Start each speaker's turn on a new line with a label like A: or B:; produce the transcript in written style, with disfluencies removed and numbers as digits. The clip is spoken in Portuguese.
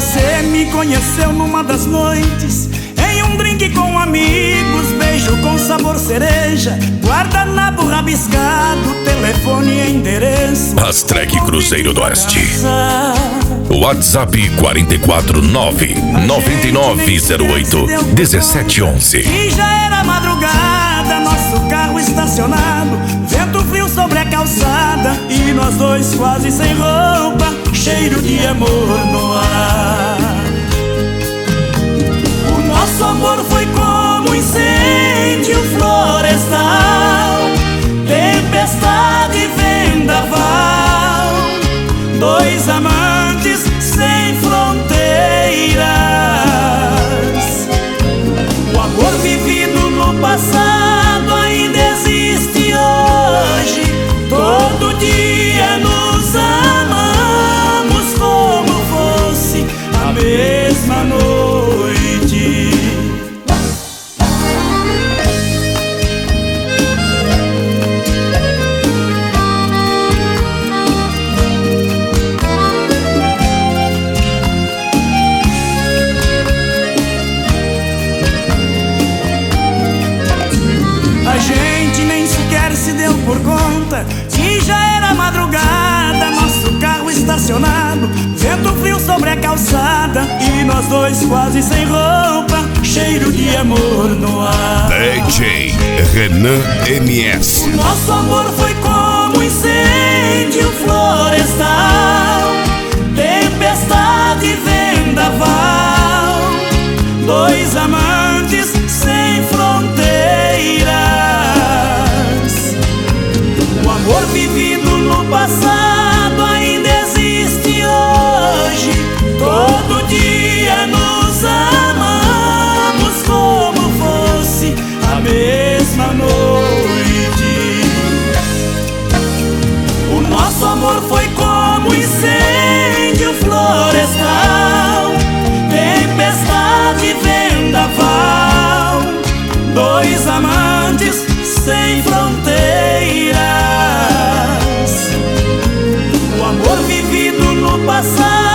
A: Você me conheceu numa das noites, em um drink com amigos, beijo com sabor cereja, guardanapo rabiscado, telefone e endereço.
B: Rastrec Cruzeiro do Oeste. WhatsApp 449-9908-1711.
A: E já era madrugada, nosso carro estacionado, vento frio sobre a calçada e nós dois quase sem roupa, cheiro de amor no ar. O nosso amor foi como um incêndio florestal, tempestade e vendaval, dois amantes sem fronteiras. O amor vivido no passado ainda existe hoje. Todo dia nos amamos como fosse a mesma noite. A gente nem sequer se deu por conta que já era madrugada, nosso carro estacionado, vento frio sobre a calçada e nós dois quase sem roupa, cheiro de amor no ar.
B: DJ Renan MS.
A: O nosso amor foi como um incêndio florestal, tempestade e vendaval, dois amantes sem fronteiras. O amor vivido no passado ainda existe hoje. Todo dia nos amamos como fosse a mesma noite. O nosso amor foi como um incêndio florestal, tempestade e vendaval, dois amantes sem fronteiras. O amor vivido no passado